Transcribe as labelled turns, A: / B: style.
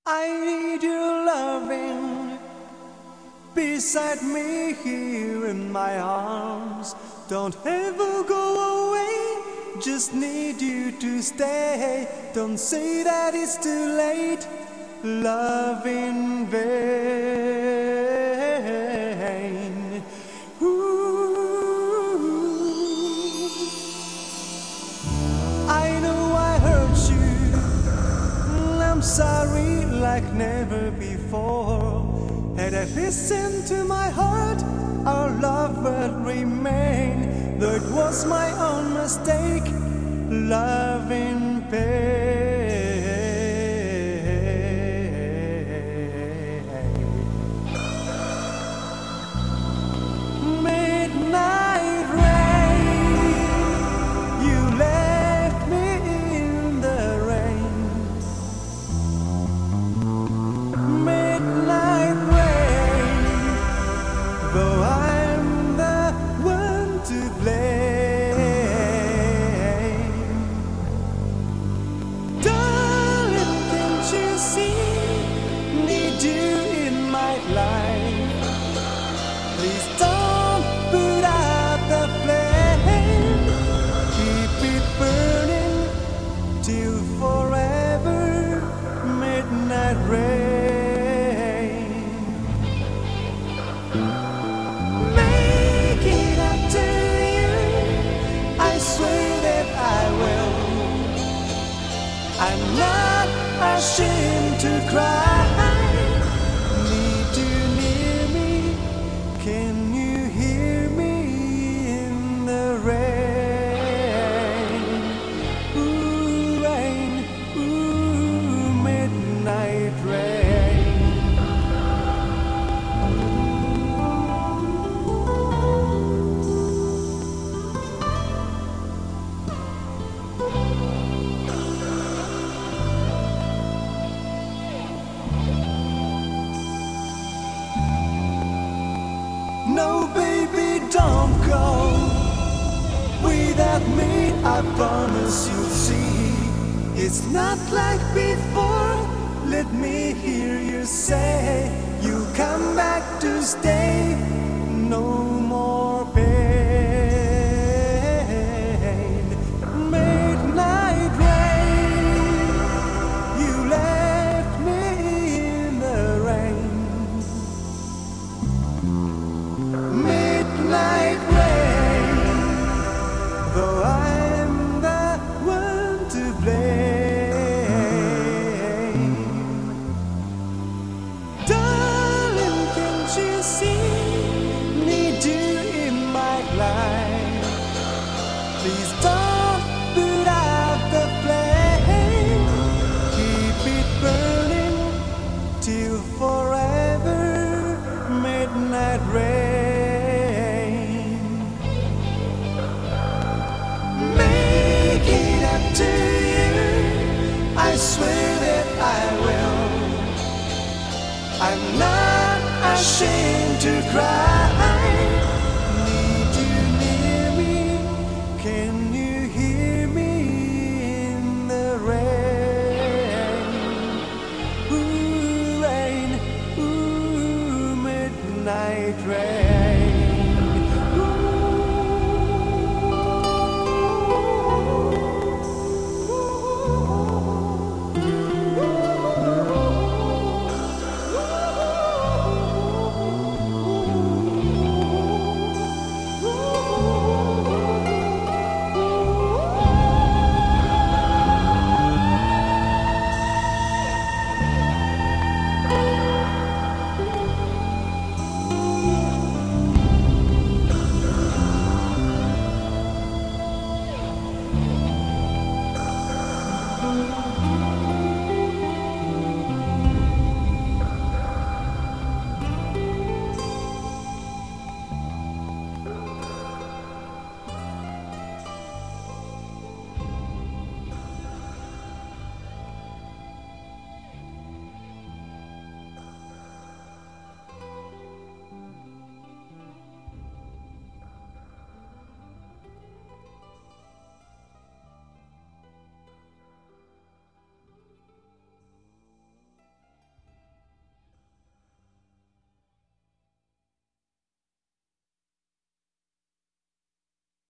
A: I need your loving beside me here in my arms. Don't ever go away, just need you to stay. Don't say that it's too late, love in vain. Ooh. I know I hurt you, I'm sorry like never before. Had I listened to my heart, our love would remain. Though it was my own mistake, love in pain. Midnight rain, you left me in the rain. Midnight rain, though I'm the one to blame. Darling, can't you see, need you in my life. Please don't put out the flame, keep it burning till forever. Midnight rain, make it up to you, I swear that I will. I'm not ashamed to cry, need you near me, can you hear me in the rain? Ooh, rain, ooh, midnight rain. No, baby, don't go without me, I promise you'll see. It's not like before, let me hear you say you come back to stay, no more pain. Midnight rain, you left me in the rain. Midnight rain, though I'm the one to blame. Darling, can't you see, need you in my life. Please don't put out the flame, keep it burning till forever. Midnight rain, make it up to you, I swear that I will. I'm not ashamed to cry, need you near me, can you hear me in the rain? Ooh, rain, ooh, midnight rain.